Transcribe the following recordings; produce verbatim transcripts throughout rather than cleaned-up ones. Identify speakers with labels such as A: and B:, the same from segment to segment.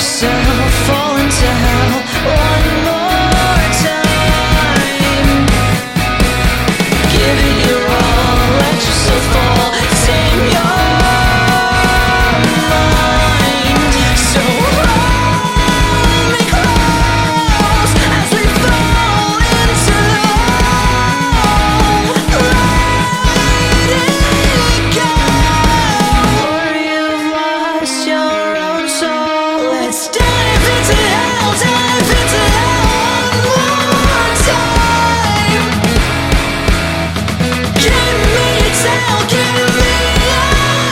A: yourself, fall into hell one more time. Give it your all, let yourself fall, tame your mind. So hold me close as we fall into love. Let it go, or you've lost your own soul. Let's dive into hell, dive into hell one more time. Give me a tell, give me a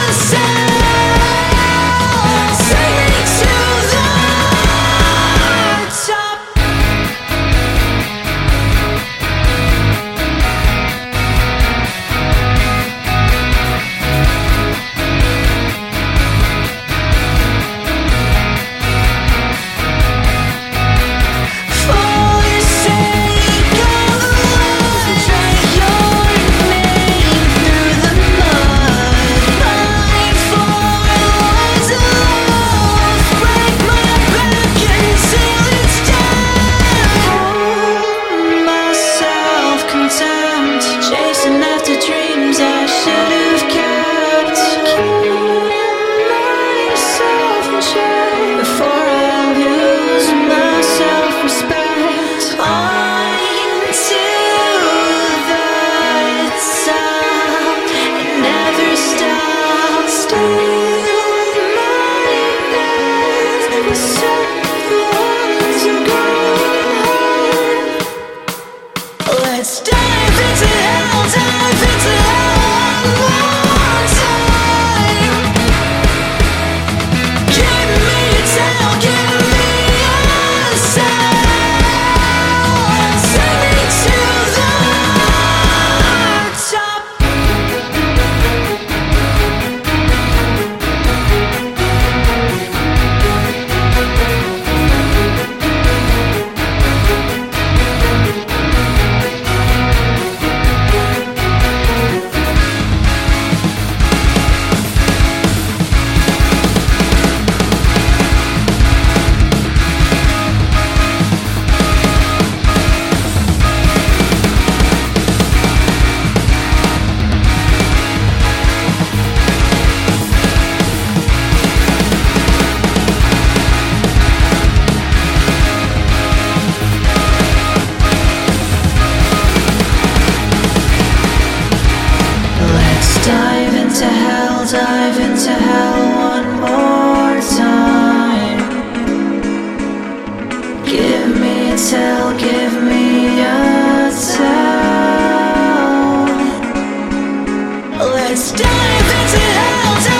A: sound. Sing me to the top. For the sake of love, drag your name through the mud. Fight for words of love, break my back until it's done. My self-contempt, chasing after dreams I should have kept. Keep myself in check before I lose my self-respect. Until the top and never stop. Steal my breath with someone's growing. Let's dive into hell, dive into hell one more time. Give me a tell, give me a sound. Sing me to the top. Let's dive into hell, dive into hell one more time. Give me a tell, give me a tell. Let's dive into hell, dive